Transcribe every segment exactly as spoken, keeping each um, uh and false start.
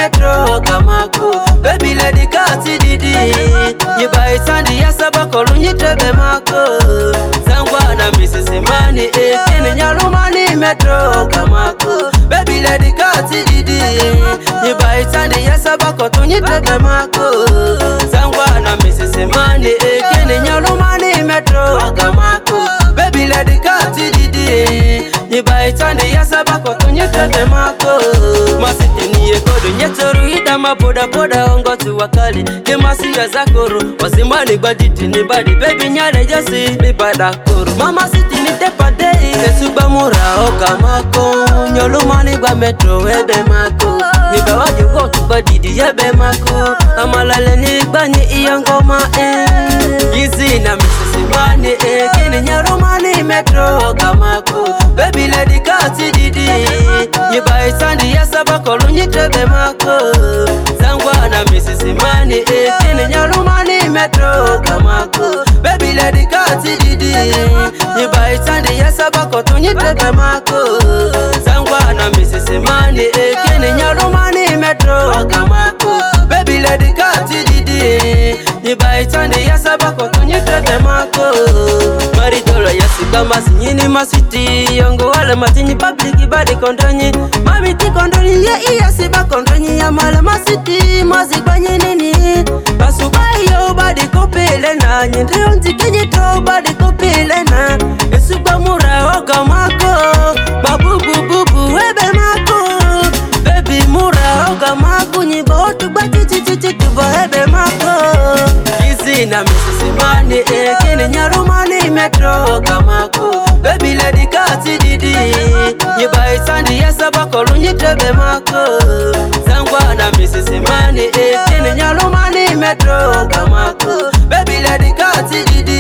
metro kamako. Baby lady kati didi. Nyibai sandi ya sabako lunyitebe mako. Sangwa na misisi mani eh. Kini nyalumani metro kamako. Baby lady kati didi. Nyibai sandi ya sabako tunyitebe mako. Sangwa na misisi mani eh. Kini nyalumani metro kamako. Baby lady kati didi. Nibai sandi ya sabako tunyitebe mako. Masiti niye kodo nyetoru ida maboda boda ongo tuwakali. Kimasi ya zakoro wasimani baditi ni badi. Baby nyale jasi ni badakoro. Mama siti ni tepa dei kesuba mura oka mako. Nyolumani ba metro webe mako. Niba wajugo tubadidi yebe mako. Amalale ni banyi iyangoma eh. Gizi na misisi mani eh. Kini nyarumani metro kamako. Baby lady kati didi. Nyibai sandi ya sabako lunyitebe mako. Sangwa na misisi mani eh. Kini nyarumani metro kamako. Baby lady kati didi. Nyibai sandi ya sabako tunyitebe mako. Sangwa na misisi mani eh. Kini nyarumani metro kamako. Baby lady kati didi. Nibai sandi ya sabako tunyitebe mako. Maritolo ya sikama sinyini masiti. Yongo wale matini public badi kondonyi. Mamiti kondonyi ya iya siba kondonyi ya mala masiti. Mazi kwenye nini basubai yo badi kopile na. Nyindrio nzikenye to badi kopile na. Esuba mura oka mako. Babubu bubu webe mako. Baby mura oka mako. Nyiba otu bati chichichi tubo webe mako. Gizi na misisi mani eh. Kini nyarumani metro kamako. Baby lady kati didi. Nyibai sandi ya sabako lunyitebe mako. Sangwa na misisi mani eh. Kini nyarumani metro kamako. Baby lady kati didi.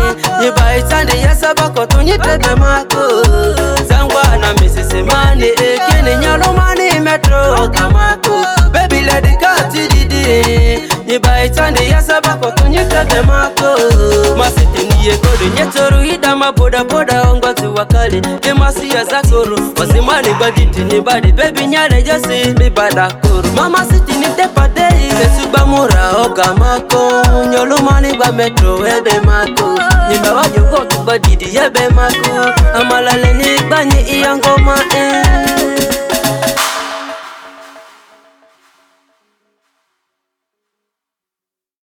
Nyibai sandi ya sabako tunyitebe mako. Sangwa na misisi mani eh. Kini nyarumani metro kamako. Baby lady kati didi. Nibai sandi ya sabako tunyitebe mako. Masiti niye kodo nyetoru ida maboda boda ongo tuwakali. Kimasi ya zakoro wasimani baditi ni badi. Baby nyale jasi ni badakoro. Mama siti ni tepa dei kesuba mura oka mako. Nyolumani ba metro webe mako. Niba wajugo tubadidi yebe mako. Amalale ni banyi iyangoma eh.